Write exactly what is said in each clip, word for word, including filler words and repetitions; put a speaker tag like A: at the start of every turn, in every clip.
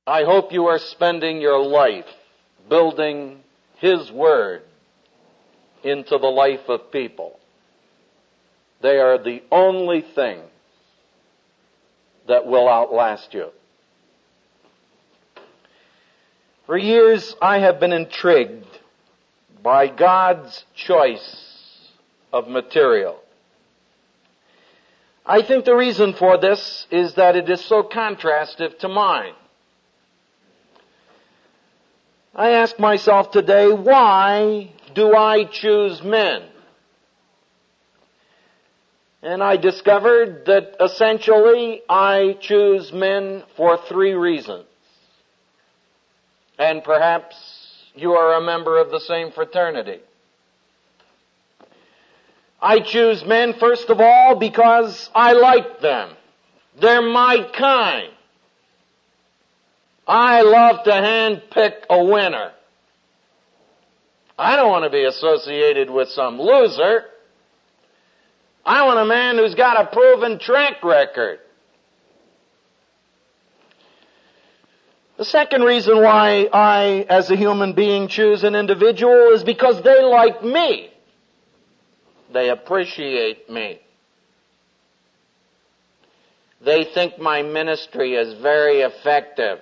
A: I hope you are spending your life building His Word into the life of people. They are the only thing that will outlast you. For years I have been intrigued by God's choice of material. I think the reason for this is that it is so contrastive to mine. I ask myself today, why do I choose men? And I discovered that essentially I choose men for three reasons. And perhaps you are a member of the same fraternity. I choose men, first of all, because I like them. They're my kind. I love to handpick a winner. I don't want to be associated with some loser. I want a man who's got a proven track record. The second reason why I, as a human being, choose an individual is because they like me. They appreciate me. They think my ministry is very effective.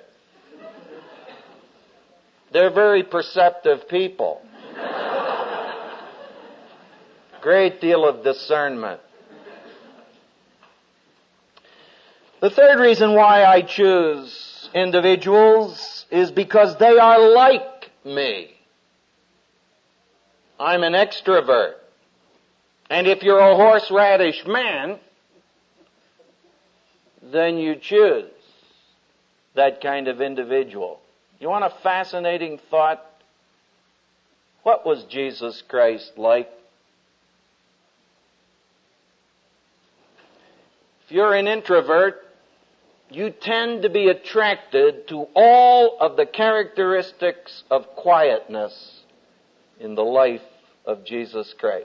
A: They're very perceptive people. Great deal of discernment. The third reason why I choose individuals is because they are like me. I'm an extrovert. And if you're a horseradish man, then you choose that kind of individual. You want a fascinating thought? What was Jesus Christ like? If you're an introvert, you tend to be attracted to all of the characteristics of quietness in the life of Jesus Christ.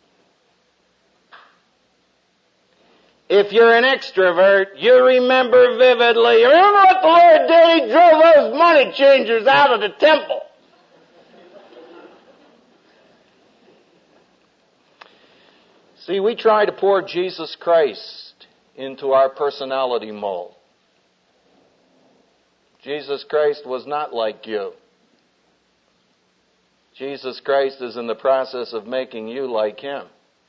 A: If you're an extrovert, you remember vividly, remember what the Lord did? He drove those money changers out of the temple. See, we try to pour Jesus Christ into our personality mold. Jesus Christ was not like you. Jesus Christ is in the process of making you like Him.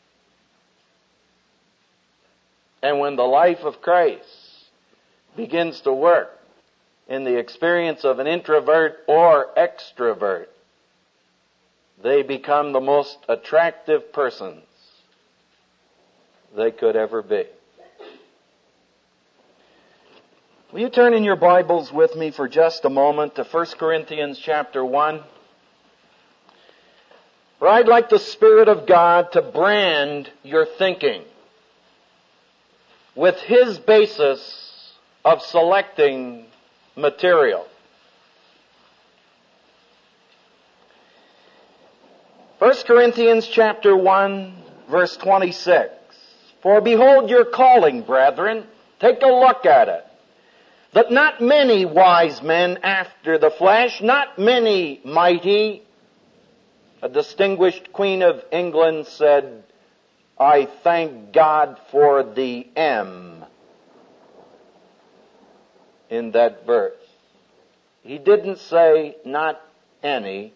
A: And when the life of Christ begins to work in the experience of an introvert or extrovert, they become the most attractive persons they could ever be. Will you turn in your Bibles with me for just a moment to First Corinthians chapter one? Where I'd like the Spirit of God to brand your thinking with His basis of selecting material. First Corinthians chapter one, verse twenty-six. For behold your calling, brethren. Take a look at it. That not many wise men after the flesh, not many mighty. A distinguished Queen of England said, I thank God for the M in that verse. He didn't say not any.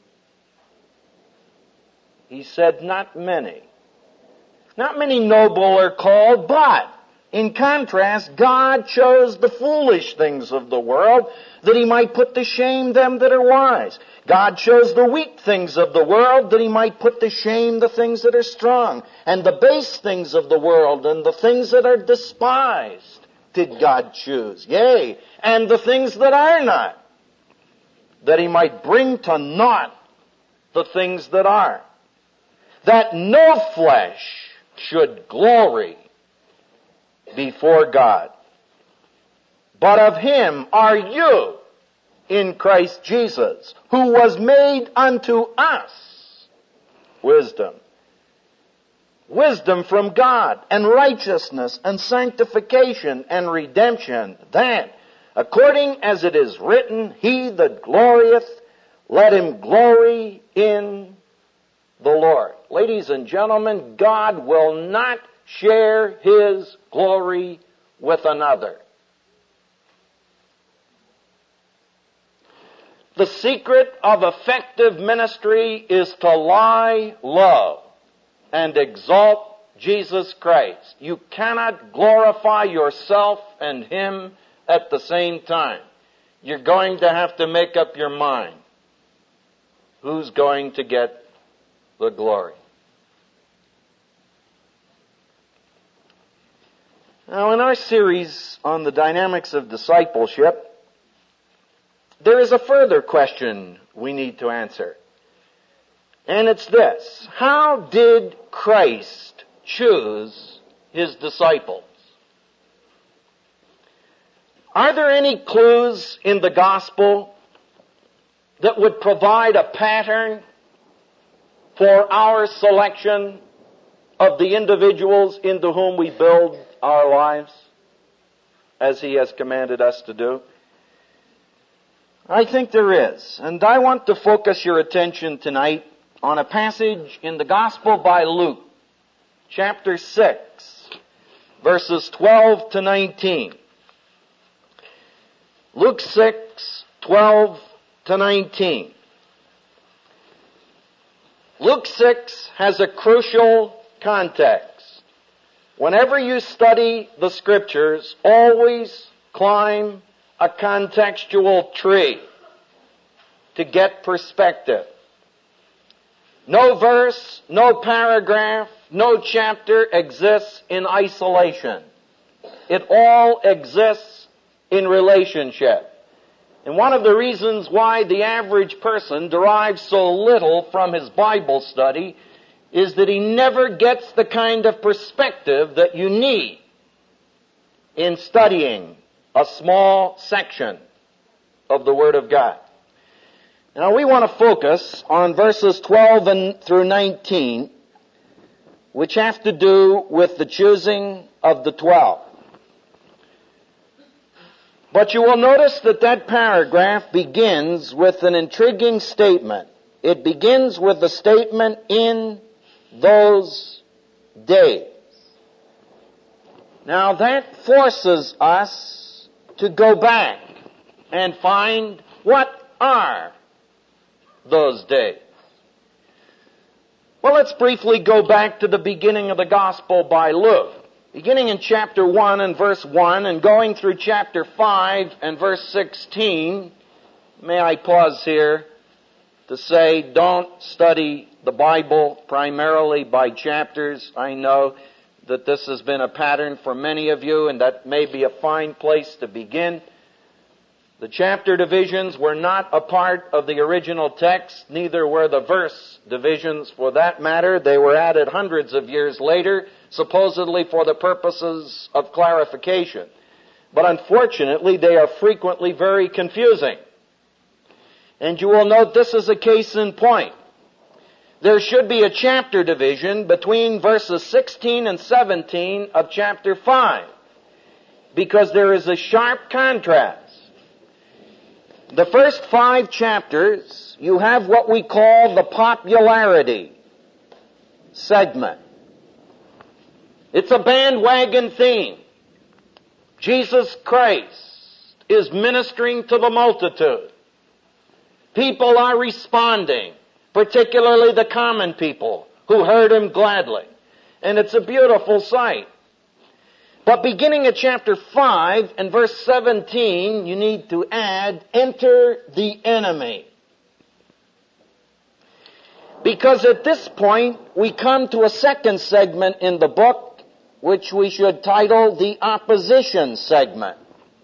A: He said not many. Not many noble are called, but in contrast, God chose the foolish things of the world that He might put to shame them that are wise. God chose the weak things of the world that He might put to shame the things that are strong. And the base things of the world and the things that are despised did God choose. Yea, and the things that are not, that He might bring to naught the things that are, that no flesh should glory before God. But of Him are you in Christ Jesus, who was made unto us wisdom. Wisdom from God, and righteousness, and sanctification, and redemption. That According as it is written, he that glorieth, let him glory in the Lord. Ladies and gentlemen, God will not share his glory with another. The secret of effective ministry is to lie low and exalt Jesus Christ. You cannot glorify yourself and him at the same time. You're going to have to make up your mind. Who's going to get the glory? Now, in our series on the dynamics of discipleship, there is a further question we need to answer. And it's this: how did Christ choose his disciples? Are there any clues in the gospel that would provide a pattern for our selection of the individuals into whom we build our lives, as he has commanded us to do? I think there is. And I want to focus your attention tonight on a passage in the Gospel by Luke, chapter six, verses twelve to nineteen. Luke six, twelve to nineteen. Luke six has a crucial context. Whenever you study the Scriptures, always climb a contextual tree to get perspective. No verse, no paragraph, no chapter exists in isolation. It all exists in relationship. And one of the reasons why the average person derives so little from his Bible study is that he never gets the kind of perspective that you need in studying a small section of the Word of God. Now we want to focus on verses twelve and through nineteen, which have to do with the choosing of the twelve. But you will notice that that paragraph begins with an intriguing statement. It begins with the statement, in those days. Now that forces us to go back and find what are those days. Well, let's briefly go back to the beginning of the Gospel by Luke. Beginning in chapter one and verse one and going through chapter five and verse sixteen, may I pause here to say, don't study the Bible primarily by chapters. I know that this has been a pattern for many of you, and that may be a fine place to begin. The chapter divisions were not a part of the original text, neither were the verse divisions for that matter. They were added hundreds of years later, supposedly for the purposes of clarification. But unfortunately, they are frequently very confusing. And you will note this is a case in point. There should be a chapter division between verses sixteen and seventeen of chapter five, because there is a sharp contrast. The first five chapters, you have what we call the popularity segment. It's a bandwagon theme. Jesus Christ is ministering to the multitude. People are responding, particularly the common people who heard him gladly. And it's a beautiful sight. But beginning at chapter five and verse seventeen, you need to add, enter the enemy. Because at this point, we come to a second segment in the book, which we should title the opposition segment.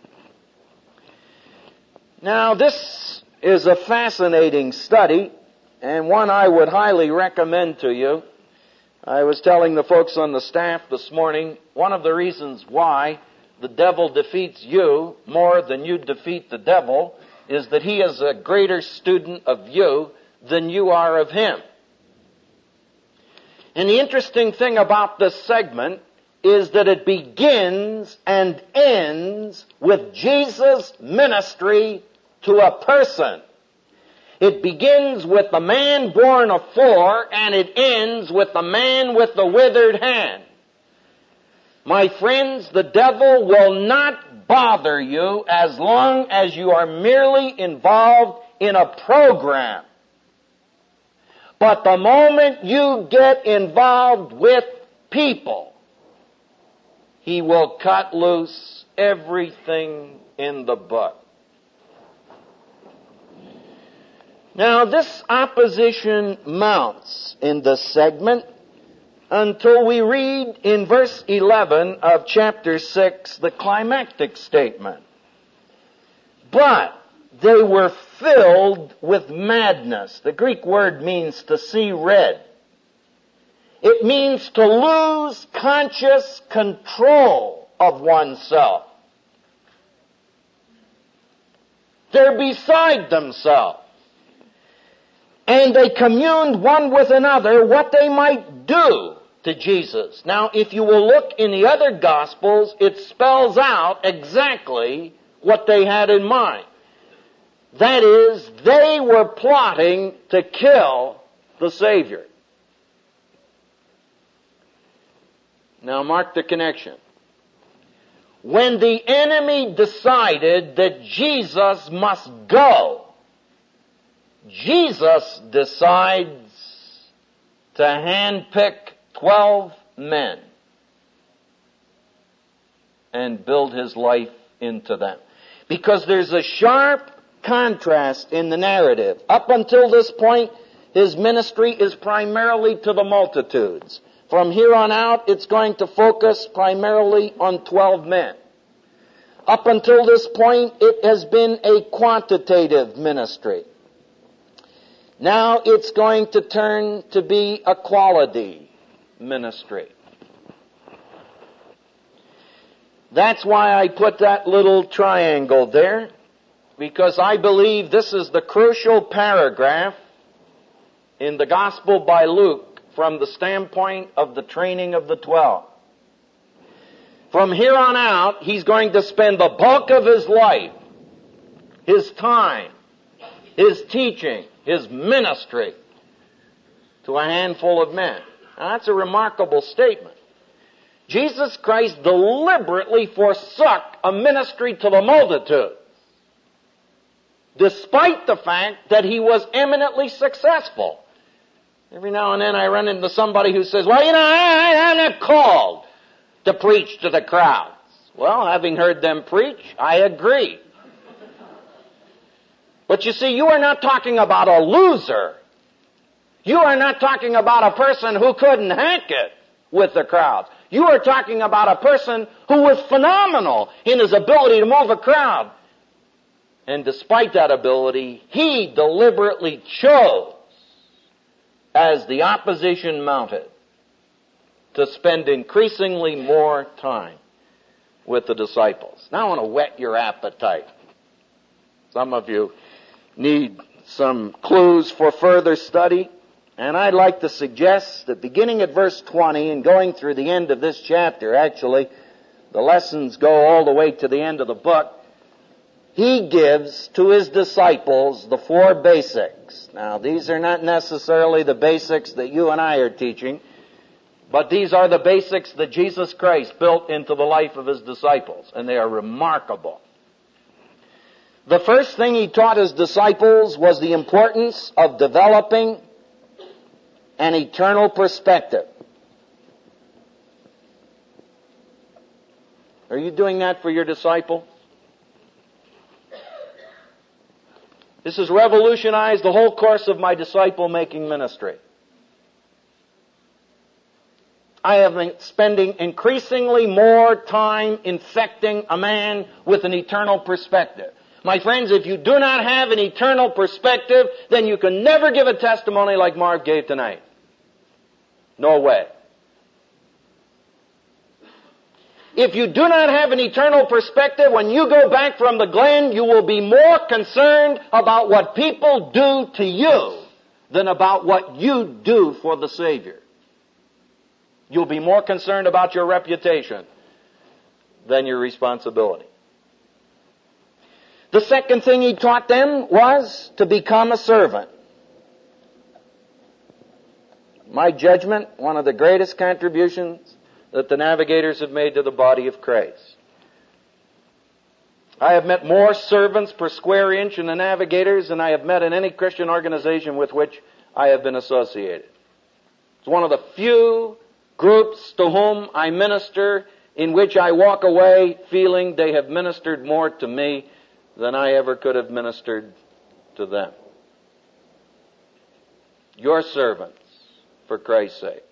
A: Now, this is a fascinating study, and one I would highly recommend to you. I was telling the folks on the staff this morning, one of the reasons why the devil defeats you more than you defeat the devil is that he is a greater student of you than you are of him. And the interesting thing about this segment is that it begins and ends with Jesus' ministry to a person. It begins with the man born of four, and it ends with the man with the withered hand. My friends, the devil will not bother you as long as you are merely involved in a program. But the moment you get involved with people, he will cut loose everything in the book. Now, this opposition mounts in this segment until we read in verse eleven of chapter six the climactic statement. But they were filled with madness. The Greek word means to see red. It means to lose conscious control of oneself. They're beside themselves. And they communed one with another what they might do to Jesus. Now, if you will look in the other Gospels, it spells out exactly what they had in mind. That is, they were plotting to kill the Savior. Now, mark the connection. When the enemy decided that Jesus must go, Jesus decides to handpick twelve men and build his life into them. Because there's a sharp contrast in the narrative. Up until this point, his ministry is primarily to the multitudes. From here on out, it's going to focus primarily on twelve men. Up until this point, it has been a quantitative ministry. Now it's going to turn to be a quality ministry. That's why I put that little triangle there, because I believe this is the crucial paragraph in the Gospel by Luke from the standpoint of the training of the twelve. From here on out, he's going to spend the bulk of his life, his time, his teaching, his ministry to a handful of men. Now, that's a remarkable statement. Jesus Christ deliberately forsook a ministry to the multitude, despite the fact that he was eminently successful. Every now and then I run into somebody who says, well, you know, I, I'm not called to preach to the crowds. Well, having heard them preach, I agree. But you see, you are not talking about a loser. You are not talking about a person who couldn't hack it with the crowds. You are talking about a person who was phenomenal in his ability to move a crowd. And despite that ability, he deliberately chose, as the opposition mounted, to spend increasingly more time with the disciples. Now I want to whet your appetite. Some of you need some clues for further study, and I'd like to suggest that beginning at verse twenty and going through the end of this chapter, actually, the lessons go all the way to the end of the book, he gives to his disciples the four basics. Now, these are not necessarily the basics that you and I are teaching, but these are the basics that Jesus Christ built into the life of his disciples, and they are remarkable. The first thing he taught his disciples was the importance of developing an eternal perspective. Are you doing that for your disciple? This has revolutionized the whole course of my disciple-making ministry. I have been spending increasingly more time infecting a man with an eternal perspective. My friends, if you do not have an eternal perspective, then you can never give a testimony like Marv gave tonight. No way. If you do not have an eternal perspective, when you go back from the Glen, you will be more concerned about what people do to you than about what you do for the Savior. You'll be more concerned about your reputation than your responsibility. The second thing he taught them was to become a servant. My judgment, one of the greatest contributions that the Navigators have made to the body of Christ. I have met more servants per square inch in the Navigators than I have met in any Christian organization with which I have been associated. It's one of the few groups to whom I minister in which I walk away feeling they have ministered more to me than I ever could have ministered to them. Your servants, for Christ's sake.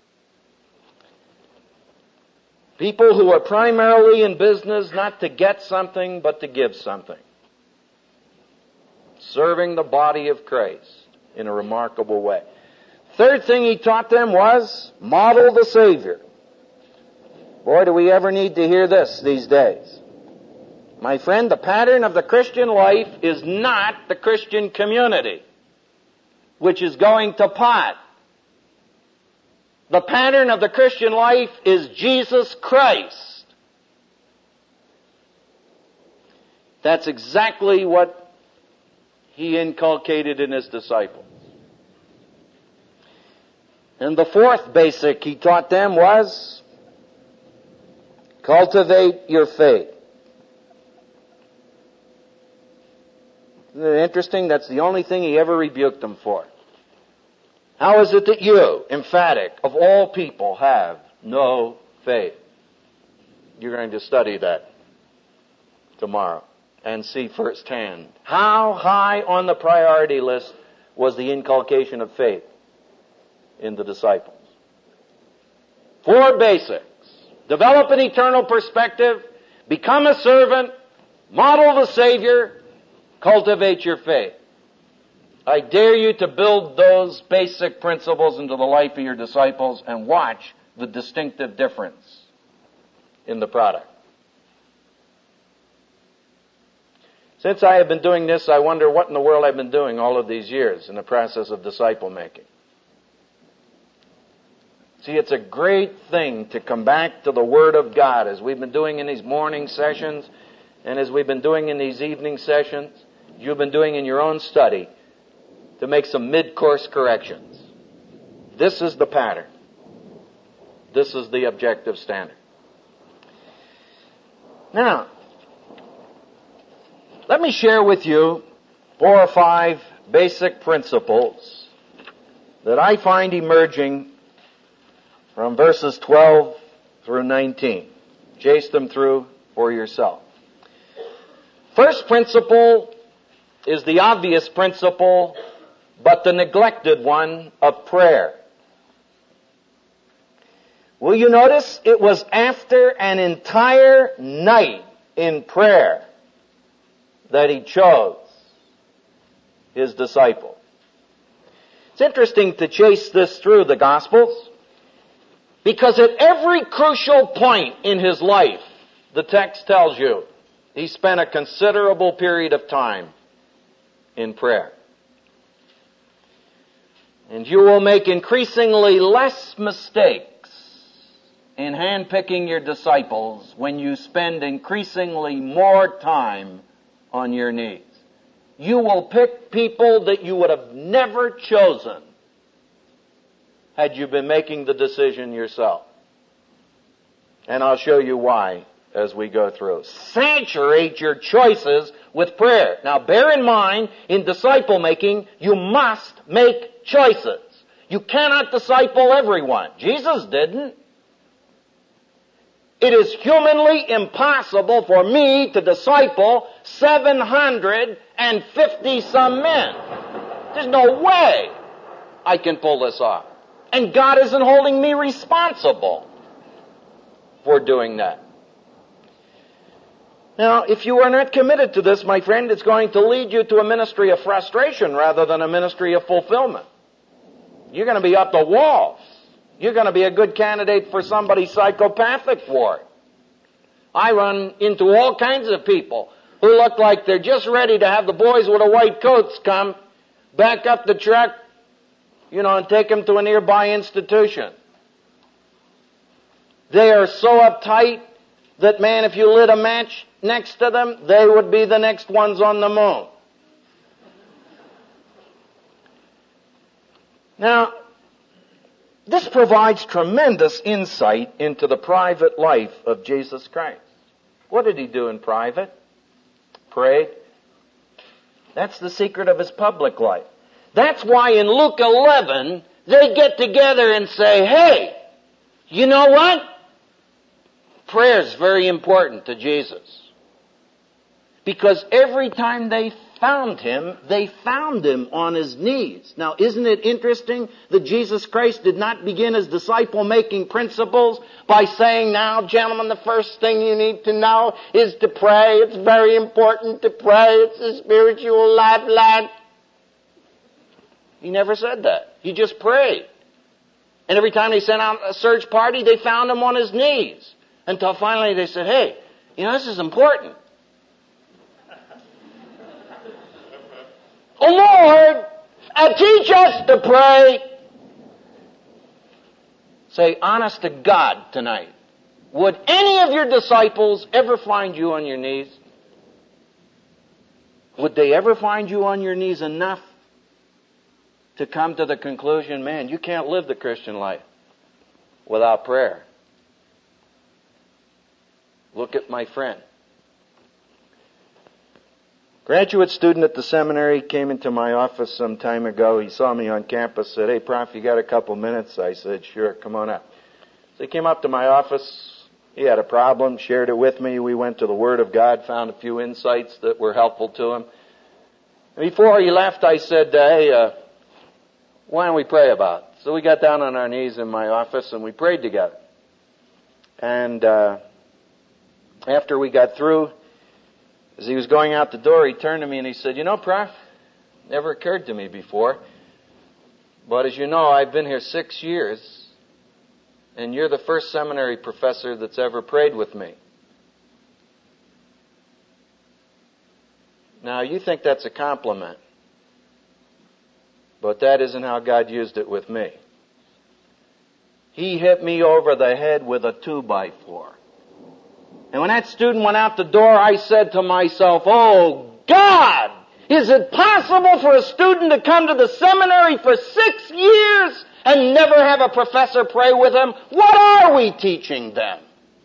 A: People who are primarily in business not to get something, but to give something. Serving the body of Christ in a remarkable way. Third thing he taught them was model the Savior. Boy, do we ever need to hear this these days. My friend, the pattern of the Christian life is not the Christian community, which is going to pot. The pattern of the Christian life is Jesus Christ. That's exactly what he inculcated in his disciples. And the fourth basic he taught them was cultivate your faith. Isn't it interesting? That's the only thing he ever rebuked them for. How is it that you, emphatic, of all people, have no faith? You're going to study that tomorrow and see firsthand how high on the priority list was the inculcation of faith in the disciples. Four basics. Develop an eternal perspective, become a servant, model the Savior, cultivate your faith. I dare you to build those basic principles into the life of your disciples and watch the distinctive difference in the product. Since I have been doing this, I wonder what in the world I've been doing all of these years in the process of disciple making. See, it's a great thing to come back to the Word of God as we've been doing in these morning sessions and as we've been doing in these evening sessions, you've been doing in your own study, to make some mid-course corrections. This is the pattern. This is the objective standard. Now, let me share with you four or five basic principles that I find emerging from verses twelve through nineteen. Chase them through for yourself. First principle is the obvious principle, but the neglected one of prayer. Will you notice it was after an entire night in prayer that he chose his disciple. It's interesting to chase this through the Gospels, because at every crucial point in his life, the text tells you, he spent a considerable period of time in prayer. And you will make increasingly less mistakes in handpicking your disciples when you spend increasingly more time on your knees. You will pick people that you would have never chosen had you been making the decision yourself. And I'll show you why as we go through. Saturate your choices with prayer. Now bear in mind, in disciple making, you must make choices. You cannot disciple everyone. Jesus didn't. It is humanly impossible for me to disciple seven hundred fifty some men. There's no way I can pull this off. And God isn't holding me responsible for doing that. Now, if you are not committed to this, my friend, it's going to lead you to a ministry of frustration rather than a ministry of fulfillment. You're going to be up the walls. You're going to be a good candidate for somebody psychopathic for it. I run into all kinds of people who look like they're just ready to have the boys with the white coats come, back up the truck, you know, and take them to a nearby institution. They are so uptight that, man, if you lit a match next to them, they would be the next ones on the moon. Now, this provides tremendous insight into the private life of Jesus Christ. What did he do in private? Prayed. That's the secret of his public life. That's why in Luke eleven, they get together and say, hey, you know what? Prayer is very important to Jesus. Because every time they found him, they found him on his knees. Now, isn't it interesting that Jesus Christ did not begin his disciple-making principles by saying, now, gentlemen, the first thing you need to know is to pray. It's very important to pray. It's a spiritual lifeline. He never said that. He just prayed. And every time they sent out a search party, they found him on his knees. Until finally they said, hey, you know, this is important. Oh, Lord, uh, teach us to pray. Say, honest to God tonight, would any of your disciples ever find you on your knees? Would they ever find you on your knees enough to come to the conclusion, man, you can't live the Christian life without prayer? Look at my friend. Graduate student at the seminary came into my office some time ago. He saw me on campus, said, hey, Prof, you got a couple minutes? I said, sure, come on up. So he came up to my office. He had a problem, shared it with me. We went to the Word of God, found a few insights that were helpful to him. And before he left, I said, hey, uh, why don't we pray about it? So we got down on our knees in my office and we prayed together. And uh, after we got through, as he was going out the door, he turned to me and he said, you know, Prof, never occurred to me before, but as you know, I've been here six years, and you're the first seminary professor that's ever prayed with me. Now, you think that's a compliment, but that isn't how God used it with me. He hit me over the head with a two by four. And when that student went out the door, I said to myself, oh, God, is it possible for a student to come to the seminary for six years and never have a professor pray with him? What are we teaching them?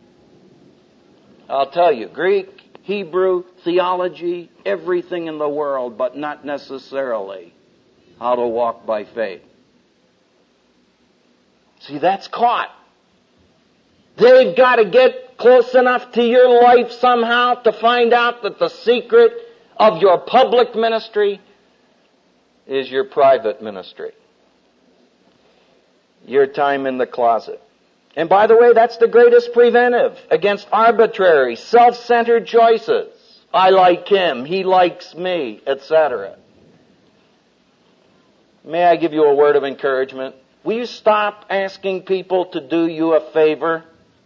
A: I'll tell you, Greek, Hebrew, theology, everything in the world, but not necessarily how to walk by faith. See, that's caught. They've got to get close enough to your life somehow to find out that the secret of your public ministry is your private ministry. Your time in the closet. And by the way, that's the greatest preventive against arbitrary, self-centered choices. I like him, he likes me, et cetera. May I give you a word of encouragement? Will you stop asking people to do you a favor?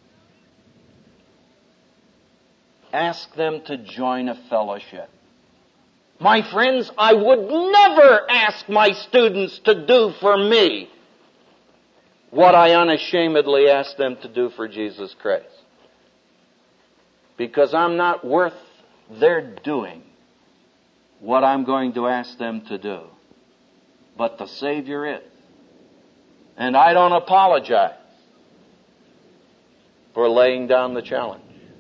A: Ask them to join a fellowship. My friends, I would never ask my students to do for me what I unashamedly ask them to do for Jesus Christ. Because I'm not worth their doing what I'm going to ask them to do. But the Savior is. And I don't apologize for laying down the challenge.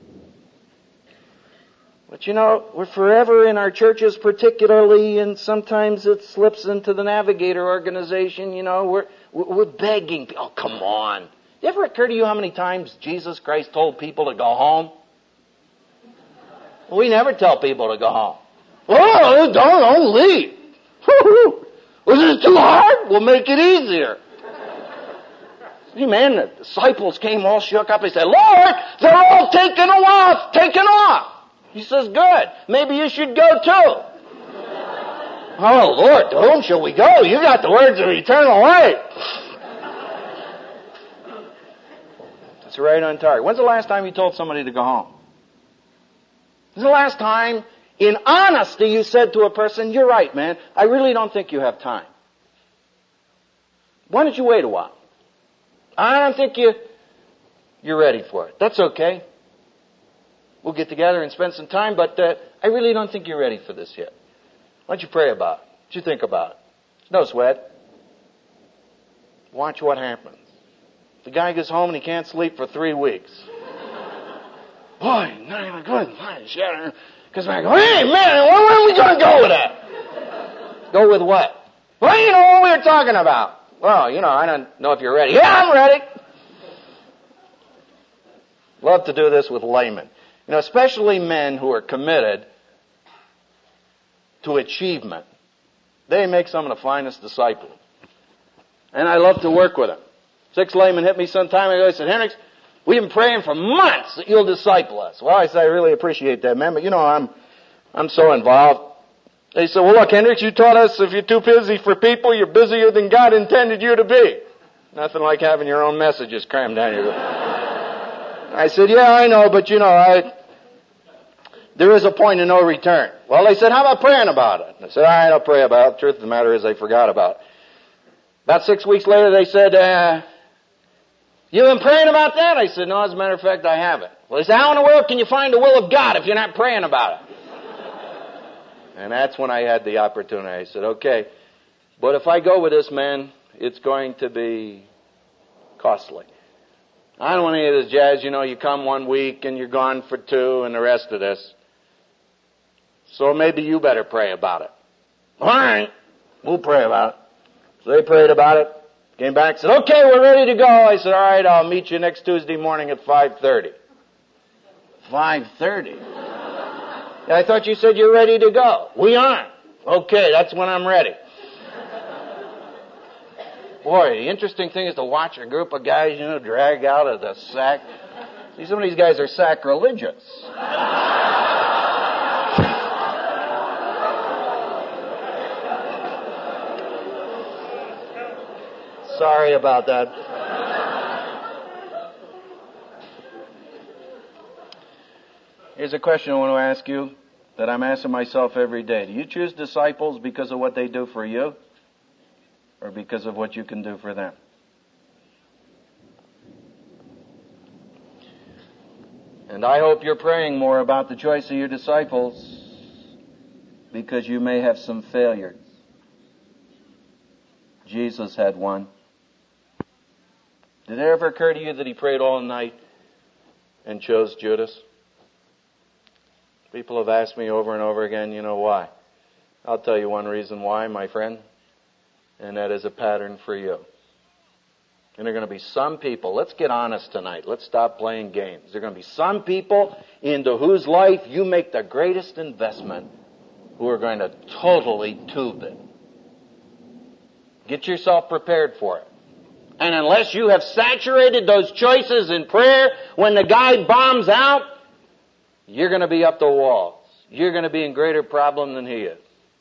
A: But you know, we're forever in our churches particularly, and sometimes it slips into the Navigator organization, you know, we're, we're begging. Oh, come on. Did it ever occur to you how many times Jesus Christ told people to go home? We never tell people to go home. Oh, don't, don't leave. Was it too hard? We'll make it easier. See, man, the disciples came all shook up. They said, Lord, they're all taken off, taken off. He says, good. Maybe you should go too. Oh, Lord, to whom shall we go? You got the words of eternal life. That's right on target. When's the last time you told somebody to go home? When's the last time, in honesty, you said to a person, you're right, man, I really don't think you have time. Why don't you wait a while? I don't think you you're ready for it. That's okay. We'll get together and spend some time, but uh, I really don't think you're ready for this yet. Why don't you pray about it? Why don't you think about it? No sweat. Watch what happens. The guy gets home and he can't sleep for three weeks. Boy, not even good. Because I go, hey, man, where are we going to go with that? Go with what? Well, you know what we were talking about. Well, you know, I don't know if you're ready. Yeah, I'm ready. Love to do this with laymen. You know, especially men who are committed to achievement. They make some of the finest disciples. And I love to work with them. Six laymen hit me some time ago. They said, Hendricks, we've been praying for months that you'll disciple us. Well, I said, I really appreciate that, man, but you know, I'm, I'm so involved. They said, well, look, Hendricks, you taught us if you're too busy for people, you're busier than God intended you to be. Nothing like having your own messages crammed down your I said, yeah, I know, but you know, I, there is a point of no return. Well, they said, how about praying about it? I said, all right, I'll pray about it. The truth of the matter is I forgot about it. About six weeks later, they said, uh, you been praying about that? I said, no, as a matter of fact, I haven't. Well, they said, how in the world can you find the will of God if you're not praying about it? And that's when I had the opportunity. I said, okay, but if I go with this, man, it's going to be costly. I don't want any of this jazz, you know, you come one week and you're gone for two and the rest of this. So maybe you better pray about it. All right, we'll pray about it. So they prayed about it, came back, said, okay, we're ready to go. I said, all right, I'll meet you next Tuesday morning at five thirty. five thirty? Yeah, I thought you said you're ready to go. We aren't. Okay, that's when I'm ready. Boy, the interesting thing is to watch a group of guys, you know, drag out of the sack. See, some of these guys are sacrilegious. Sorry about that. Here's a question I want to ask you that I'm asking myself every day. Do you choose disciples because of what they do for you? Or because of what you can do for them? And I hope you're praying more about the choice of your disciples because you may have some failures. Jesus had one. Did it ever occur to you that he prayed all night and chose Judas? People have asked me over and over again, you know why? I'll tell you one reason why, my friend. And that is a pattern for you. And there are going to be some people, let's get honest tonight. Let's stop playing games. There are going to be some people into whose life you make the greatest investment who are going to totally tube it. Get yourself prepared for it. And unless you have saturated those choices in prayer, when the guy bombs out, you're going to be up the walls. You're going to be in greater problem than he is.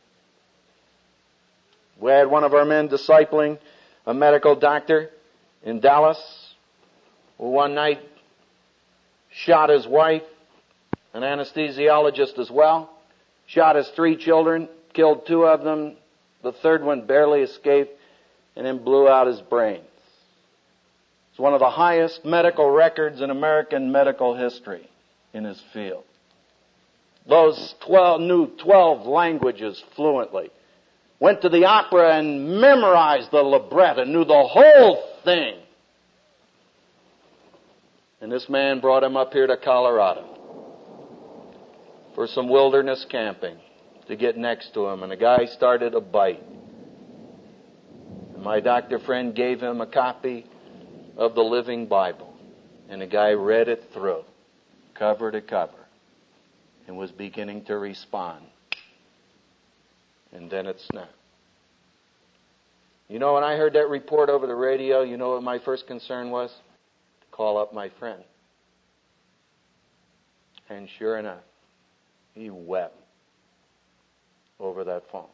A: We had one of our men discipling a medical doctor in Dallas, who one night shot his wife, an anesthesiologist as well, shot his three children, killed two of them, the third one barely escaped, and then blew out his brains. It's one of the highest medical records in American medical history in his field. Those twelve, knew twelve languages fluently. Went to the opera and memorized the libretto, knew the whole thing. And this man brought him up here to Colorado for some wilderness camping to get next to him. And the guy started a bite. And my doctor friend gave him a copy of the Living Bible. And the guy read it through, cover to cover, and was beginning to respond. And then it snapped. You know, when I heard that report over the radio, you know what my first concern was? To call up my friend. And sure enough, he wept over that phone.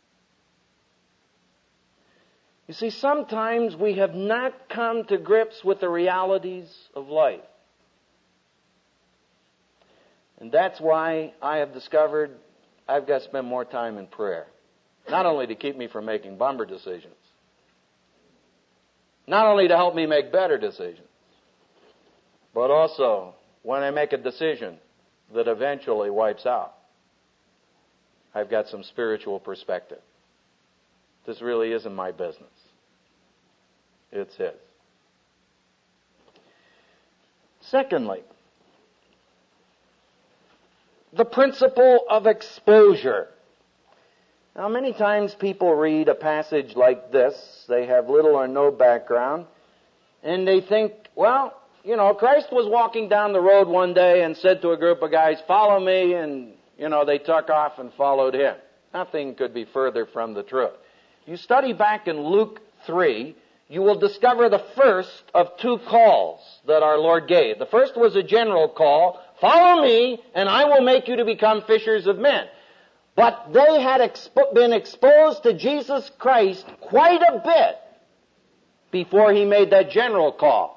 A: You see, sometimes we have not come to grips with the realities of life. And that's why I have discovered I've got to spend more time in prayer. Not only to keep me from making bummer decisions. Not only to help me make better decisions. but also when I make a decision that eventually wipes out, I've got some spiritual perspective. This really isn't my business. It's His. Secondly, the principle of exposure. Now, many times people read a passage like this, they have little or no background, and they think, well, you know, Christ was walking down the road one day and said to a group of guys, follow me, and, you know, they took off and followed Him. Nothing could be further from the truth. You study back in Luke three, you will discover the first of two calls that our Lord gave. The first was a general call, follow me, and I will make you to become fishers of men. But they had expo- been exposed to Jesus Christ quite a bit before He made that general call.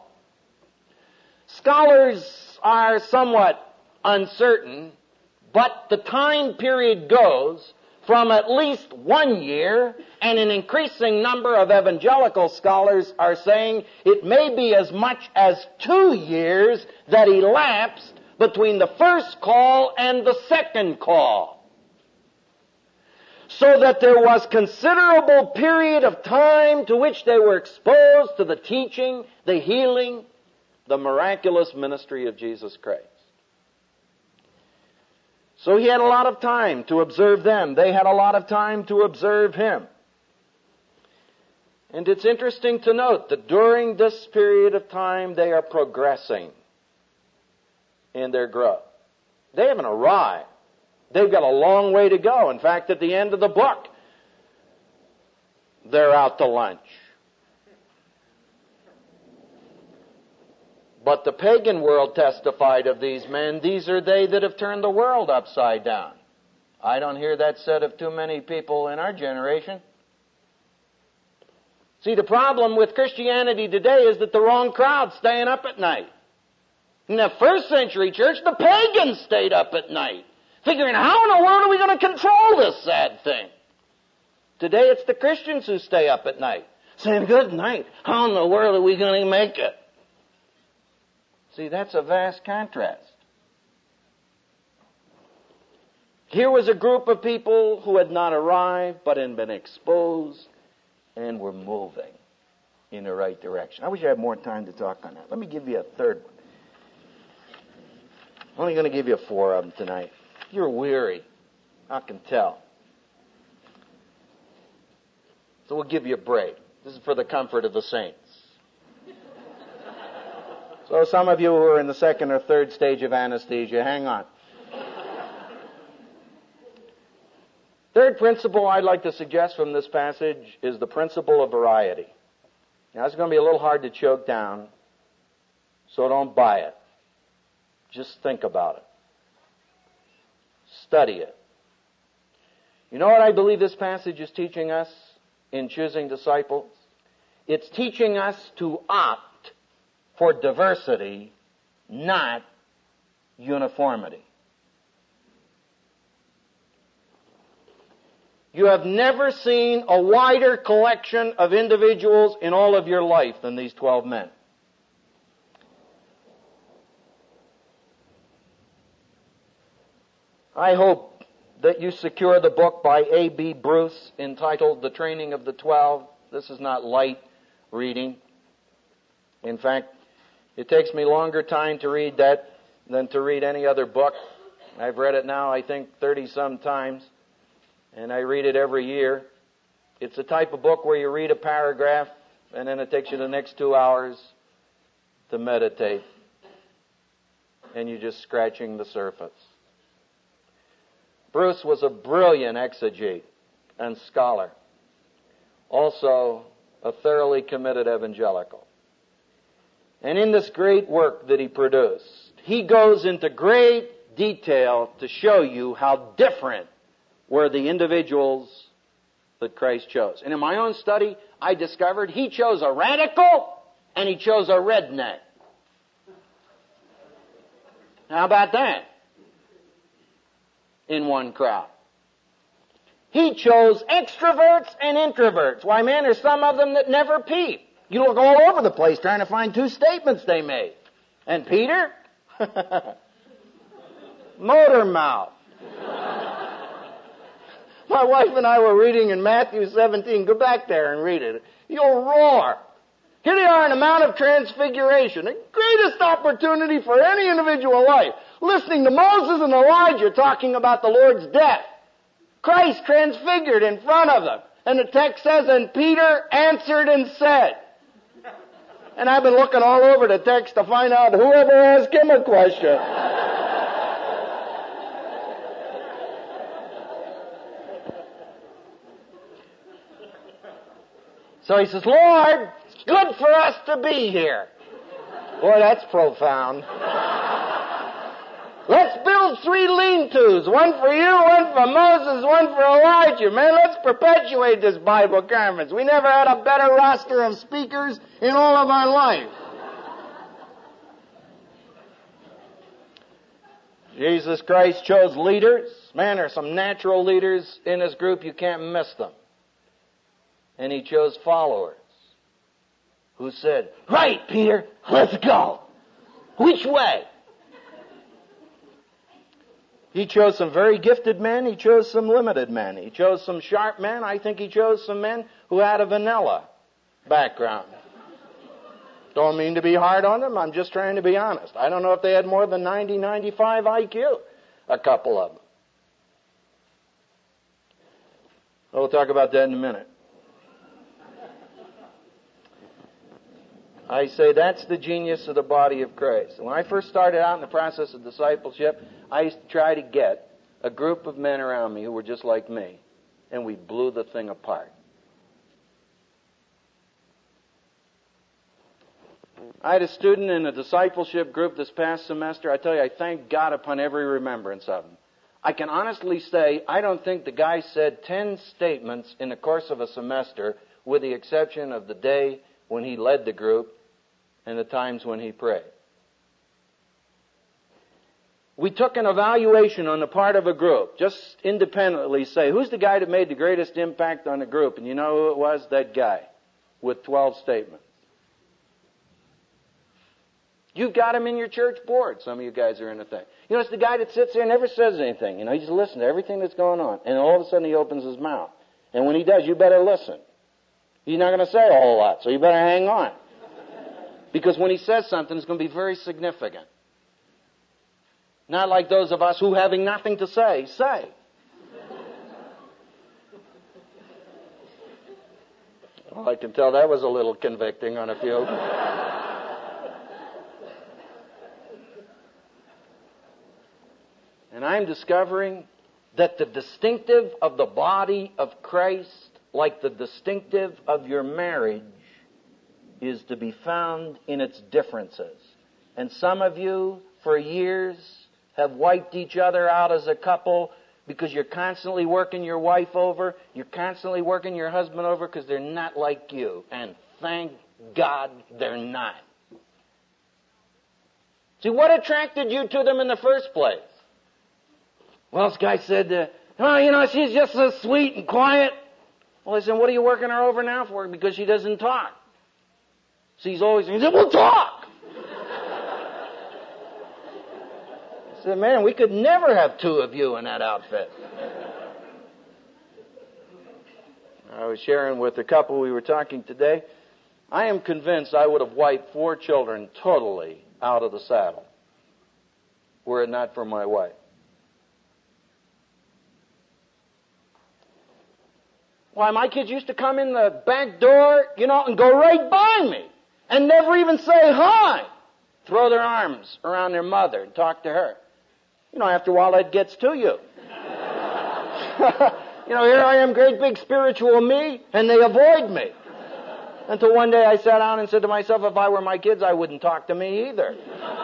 A: Scholars are somewhat uncertain, but the time period goes from at least one year, and an increasing number of evangelical scholars are saying it may be as much as two years that elapsed between the first call and the second call. So that there was considerable period of time to which they were exposed to the teaching, the healing, the miraculous ministry of Jesus Christ. So He had a lot of time to observe them. They had a lot of time to observe Him. And it's interesting to note that during this period of time they are progressing in their growth. They haven't arrived. They've got a long way to go. In fact, at the end of the book, they're out to lunch. But the pagan world testified of these men, these are they that have turned the world upside down. I don't hear that said of too many people in our generation. See, the problem with Christianity today is that the wrong crowd's staying up at night. In the first century church, the pagans stayed up at night, figuring how in the world are we going to control this sad thing? Today it's the Christians who stay up at night, saying, good night, how in the world are we going to make it? See, that's a vast contrast. Here was a group of people who had not arrived, but had been exposed and were moving in the right direction. I wish I had more time to talk on that. Let me give you a third one. I'm only going to give you four of them tonight. You're weary. I can tell. So we'll give you a break. This is for the comfort of the saints. So some of you who are in the second or third stage of anesthesia, hang on. Third principle I'd like to suggest from this passage is the principle of variety. Now, it's going to be a little hard to choke down, so don't buy it. Just think about it. Study it. You know what I believe this passage is teaching us in choosing disciples? It's teaching us to opt for diversity, not uniformity. You have never seen a wider collection of individuals in all of your life than these twelve men. I hope that you secure the book by A B Bruce entitled The Training of the Twelve. This is not light reading. In fact, it takes me longer time to read that than to read any other book. I've read it now, I think, thirty-some times, and I read it every year. It's the type of book where you read a paragraph, and then it takes you the next two hours to meditate, and you're just scratching the surface. Bruce was a brilliant exegete and scholar, also a thoroughly committed evangelical. And in this great work that he produced, he goes into great detail to show you how different were the individuals that Christ chose. And in my own study, I discovered he chose a radical and he chose a redneck. How about that? In one crowd. He chose extroverts and introverts. Why, man, there's some of them that never peep. You look all over the place trying to find two statements they made. And Peter? Motor mouth. My wife and I were reading in Matthew seventeen. Go back there and read it. You'll roar. Here they are in the Mount of Transfiguration, the greatest opportunity for any individual life. Listening to Moses and Elijah talking about the Lord's death. Christ transfigured in front of them. And the text says, and Peter answered and said. And I've been looking all over the text to find out whoever asked him a question. So he says, Lord, it's good for us to be here. Boy, that's profound. Let's build three lean-tos. One for you, one for Moses, one for Elijah. Man, let's perpetuate this Bible conference. We never had a better roster of speakers in all of our life. Jesus Christ chose leaders. Man, there's some natural leaders in this group. You can't miss them. And he chose followers who said, right, Peter, let's go. Which way? He chose some very gifted men. He chose some limited men. He chose some sharp men. I think he chose some men who had a vanilla background. Don't mean to be hard on them. I'm just trying to be honest. I don't know if they had more than ninety, ninety-five I Q. A couple of them. We'll talk about that in a minute. I say that's the genius of the body of Christ. When I first started out in the process of discipleship, I used to try to get a group of men around me who were just like me, and we blew the thing apart. I had a student in a discipleship group this past semester. I tell you, I thank God upon every remembrance of him. I can honestly say I don't think the guy said ten statements in the course of a semester, with the exception of the day when he led the group and the times when he prayed. We took an evaluation on the part of a group, just independently say, who's the guy that made the greatest impact on the group? And you know who it was? That guy with twelve statements. You've got him in your church board. Some of you guys are in the thing. You know, it's the guy that sits there and never says anything. You know, he just listens to everything that's going on. And all of a sudden he opens his mouth. And when he does, you better listen. He's not going to say a whole lot, so you better hang on. Because when he says something, it's going to be very significant. Not like those of us who, having nothing to say, say. Well, I can tell that was a little convicting on a few. And I'm discovering that the distinctive of the body of Christ, like the distinctive of your marriage, is to be found in its differences. And some of you, for years, have wiped each other out as a couple because you're constantly working your wife over, you're constantly working your husband over because they're not like you. And thank God they're not. See, what attracted you to them in the first place? Well, this guy said, uh, oh, you know, she's just so sweet and quiet. Well, I said, what are you working her over now for? Because she doesn't talk. So he's always, he said, we'll talk. I said, man, we could never have two of you in that outfit. I was sharing with a couple we were talking today. I am convinced I would have wiped four children totally out of the saddle were it not for my wife. Why, my kids used to come in the back door, you know, and go right by me and never even say hi. Throw their arms around their mother and talk to her. You know, after a while that gets to you. You know, here I am, great big spiritual me, and they avoid me. Until one day I sat down and said to myself, if I were my kids, I wouldn't talk to me either.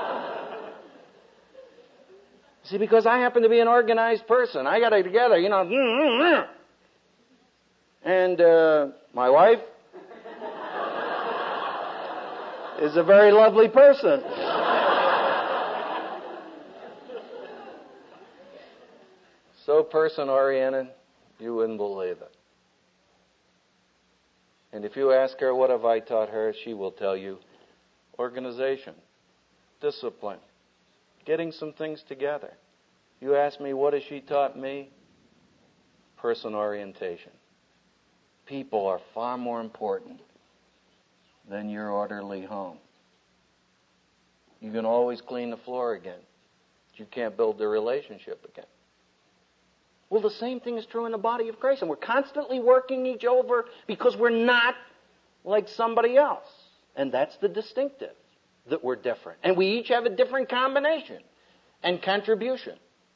A: See, because I happen to be an organized person. I got it together, you know. And uh, my wife is a very lovely person. So person-oriented, you wouldn't believe it. And if you ask her, what have I taught her, she will tell you, organization. discipline, getting some things together. You ask me, what has she taught me? Person orientation. People are far more important than your orderly home. You can always clean the floor again, but you can't build the relationship again. Well, the same thing is true in the body of Christ, and we're constantly working each over because we're not like somebody else. And that's the distinctive, that we're different. And we each have a different combination and contribution.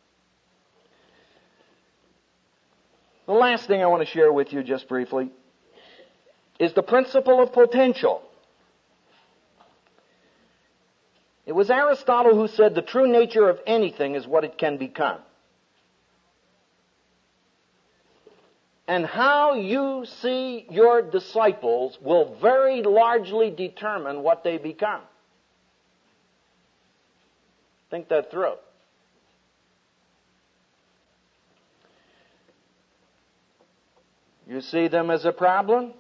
A: The last thing I want to share with you just briefly is the principle of potential. It was Aristotle who said the true nature of anything is what it can become. And how you see your disciples will very largely determine what they become. Think that through. You see them as a problem?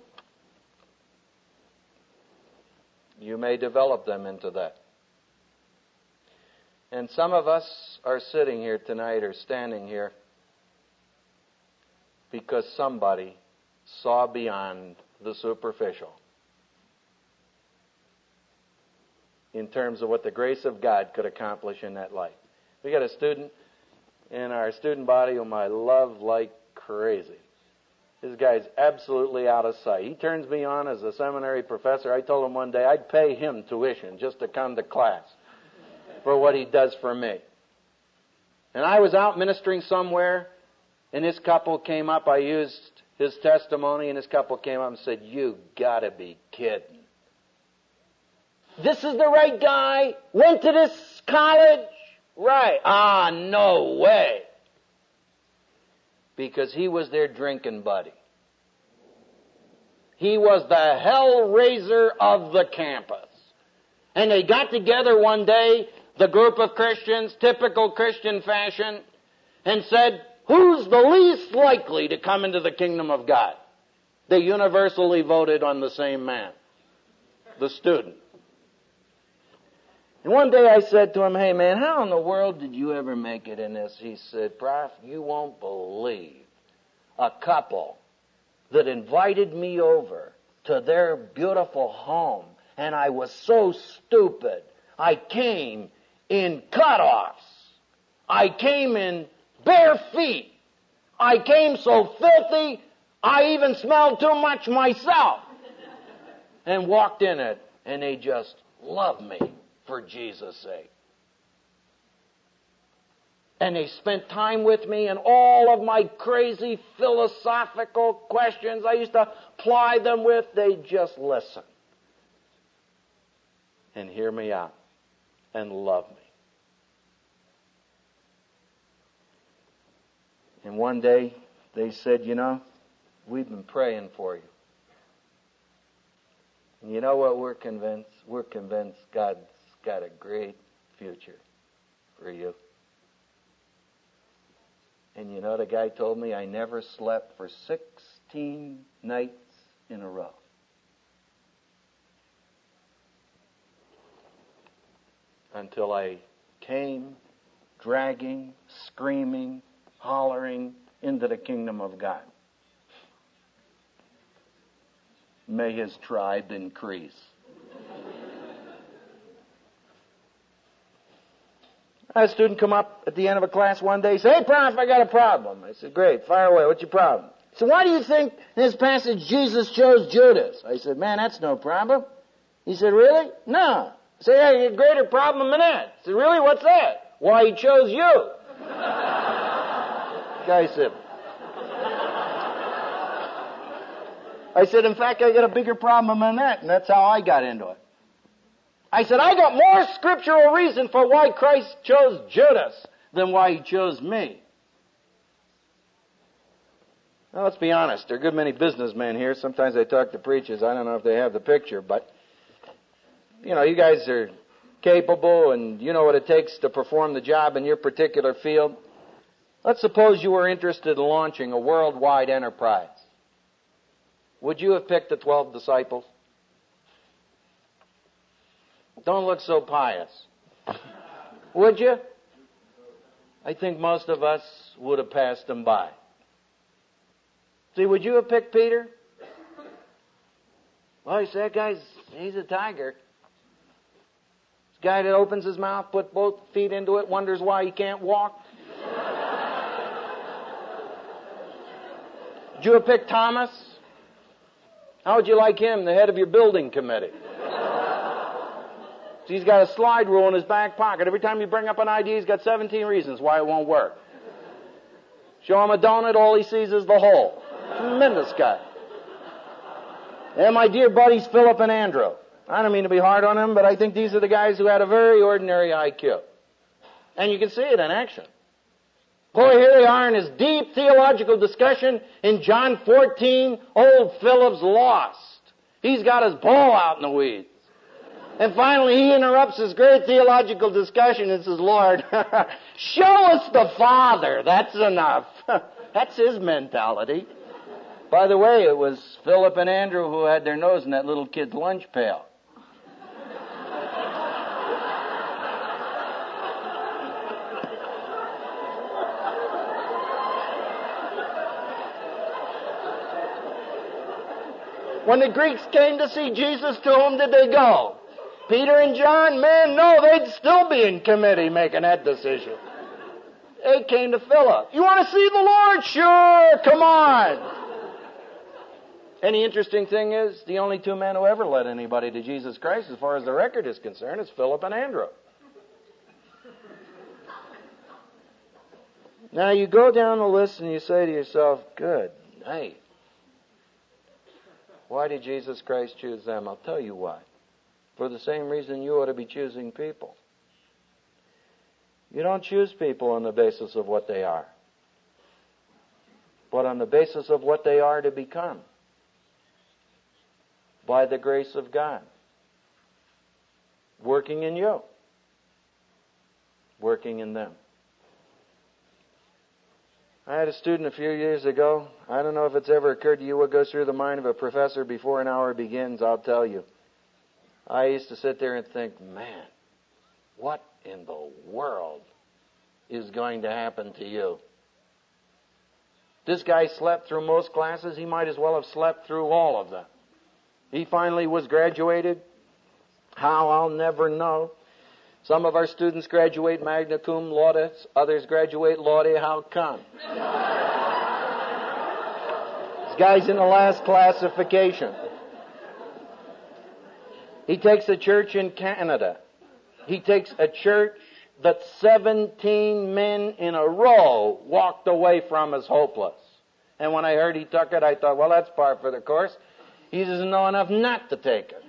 A: You may develop them into that. And some of us are sitting here tonight or standing here because somebody saw beyond the superficial in terms of what the grace of God could accomplish in that life. We got a student in our student body whom I love like crazy. This guy's absolutely out of sight. He turns me on as a seminary professor. I told him one day I'd pay him tuition just to come to class for what he does for me. And I was out ministering somewhere, and this couple came up. I used his testimony, and this couple came up and said, "You gotta be kidding. This is the right guy? Went to this college?" "Right." "Ah, no way." Because he was their drinking buddy. He was the hellraiser of the campus. And they got together one day, the group of Christians, typical Christian fashion, and said, "Who's the least likely to come into the kingdom of God?" They universally voted on the same man, the student. And one day I said to him, "Hey man, how in the world did you ever make it in this?" He said, "Prof, you won't believe a couple that invited me over to their beautiful home, and I was so stupid. I came in cutoffs. I came in bare feet. I came so filthy, I even smelled too much myself." And walked in it, and they just loved me for Jesus' sake. And they spent time with me, and all of my crazy philosophical questions I used to ply them with, they just listen and hear me out and love me. And one day they said, "You know, we've been praying for you. And you know what we're convinced? We're convinced God's got a great future for you." And you know, the guy told me, "I never slept for sixteen nights in a row." Until I came dragging, screaming, hollering into the kingdom of God. May his tribe increase. I had a student come up at the end of a class one day and say, "Hey, Prof, I got a problem." I said, "Great, fire away. What's your problem?" He said, "Why do you think in this passage Jesus chose Judas?" I said, "Man, that's no problem." He said, "Really?" "No." I said, "Yeah, you got a greater problem than that." He said, "Really? What's that?" "Why he chose you." Guy said, I said, "In fact, I got a bigger problem than that," and that's how I got into it. I said, "I got more scriptural reason for why Christ chose Judas than why he chose me." Now, let's be honest. There are a good many businessmen here. Sometimes I talk to preachers. I don't know if they have the picture, but, you know, you guys are capable and you know what it takes to perform the job in your particular field. Let's suppose you were interested in launching a worldwide enterprise. Would you have picked the twelve disciples? Don't look so pious. Would you? I think most of us would have passed him by. See, would you have picked Peter? Well, you say, that guy's, he's a tiger. This guy that opens his mouth, put both feet into it, wonders why he can't walk. Would you have picked Thomas? How would you like him, the head of your building committee? So he's got a slide rule in his back pocket. Every time you bring up an idea, he's got seventeen reasons why it won't work. Show him a donut, all he sees is the hole. Tremendous guy. And my dear buddies Philip and Andrew. I don't mean to be hard on them, but I think these are the guys who had a very ordinary I Q. And you can see it in action. Boy, here they are in his deep theological discussion in John fourteen. Old Philip's lost. He's got his ball out in the weeds. And finally he interrupts his great theological discussion and says, Lord, show us the Father. That's enough. That's his mentality. By the way, it was Philip and Andrew who had their nose in that little kid's lunch pail. When the Greeks came to see Jesus, to whom did they go? Peter and John? Man, no, they'd still be in committee making that decision. They came to Philip. You want to see the Lord? Sure, come on. And the interesting thing is, the only two men who ever led anybody to Jesus Christ, as far as the record is concerned, is Philip and Andrew. Now you go down the list and you say to yourself, good night. Why did Jesus Christ choose them? I'll tell you why. For the same reason you ought to be choosing people. You don't choose people on the basis of what they are, but on the basis of what they are to become. By the grace of God. Working in you. Working in them. I had a student a few years ago. I don't know if it's ever occurred to you what goes through the mind of a professor before an hour begins. I'll tell you. I used to sit there and think, man, what in the world is going to happen to you? This guy slept through most classes. He might as well have slept through all of them. He finally was graduated. How, I'll never know. Some of our students graduate magna cum laude. Others graduate laude. How come? This guy's in the last classification. He takes a church in Canada. He takes a church that seventeen men in a row walked away from as hopeless. And when I heard he took it, I thought, well, that's par for the course. He doesn't know enough not to take it.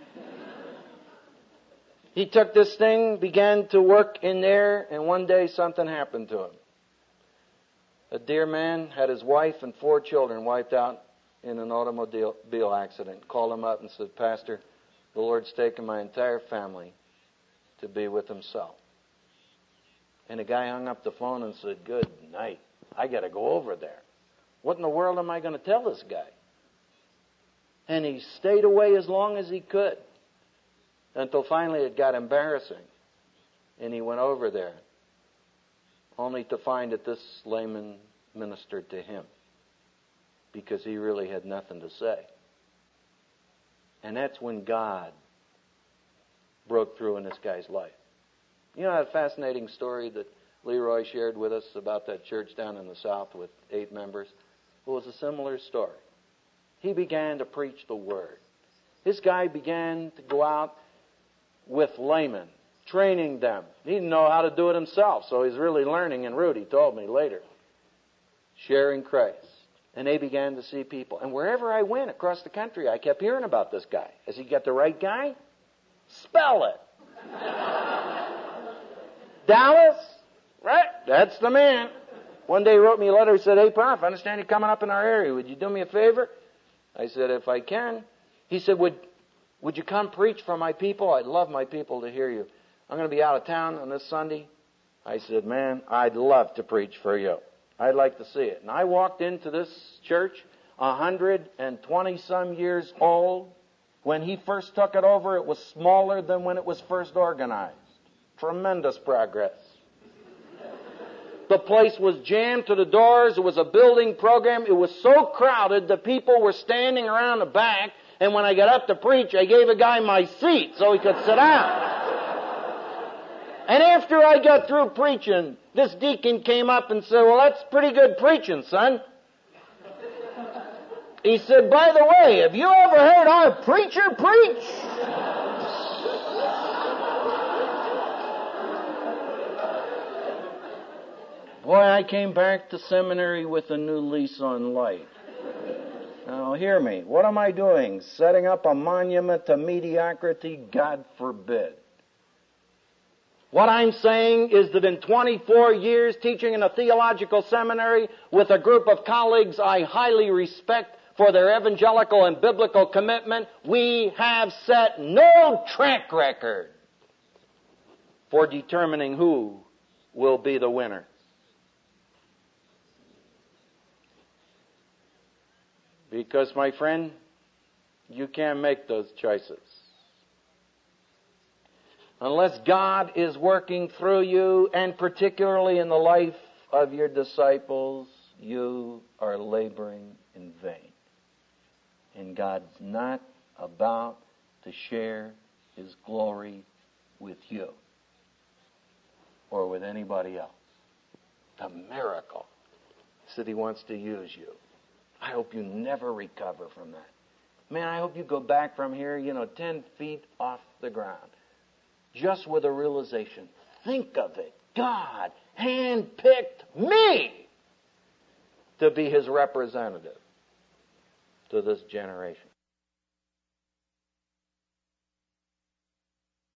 A: He took this thing, began to work in there, and one day something happened to him. A dear man had his wife and four children wiped out in an automobile accident. Called him up and said, Pastor, the Lord's taken my entire family to be with himself. And the guy hung up the phone and said, good night. I got to go over there. What in the world am I going to tell this guy? And he stayed away as long as he could until finally it got embarrassing. And he went over there only to find that this layman ministered to him because he really had nothing to say. And that's when God broke through in this guy's life. You know that fascinating story that Leroy shared with us about that church down in the South with eight members? Well, it was a similar story. He began to preach the Word. This guy began to go out with laymen, training them. He didn't know how to do it himself, so he's really learning en route, he told me later. Sharing Christ. And they began to see people. And wherever I went across the country, I kept hearing about this guy. Has he got the right guy? Spell it. Dallas? Right? That's the man. One day he wrote me a letter. He said, hey, Prof, I understand you're coming up in our area. Would you do me a favor? I said, if I can. He said, would would you come preach for my people? I'd love my people to hear you. I'm going to be out of town on this Sunday. I said, man, I'd love to preach for you. I'd like to see it. And I walked into this church, one hundred twenty some years old. When he first took it over, it was smaller than when it was first organized. Tremendous progress. The place was jammed to the doors. It was a building program. It was so crowded the people were standing around the back. And when I got up to preach, I gave a guy my seat so he could sit down. And after I got through preaching, this deacon came up and said, well, that's pretty good preaching, son. He said, by the way, have you ever heard our preacher preach? Boy, I came back to seminary with a new lease on life. Now, hear me. What am I doing? Setting up a monument to mediocrity? God forbid. What I'm saying is that in twenty-four years teaching in a theological seminary with a group of colleagues I highly respect for their evangelical and biblical commitment, we have set no track record for determining who will be the winner. Because, my friend, you can't make those choices. Unless God is working through you, and particularly in the life of your disciples, you are laboring in vain. And God's not about to share His glory with you or with anybody else. The miracle is that He wants to use you. I hope you never recover from that. Man, I hope you go back from here, you know, ten feet off the ground. Just with a realization. Think of it. God handpicked me to be His representative to this generation.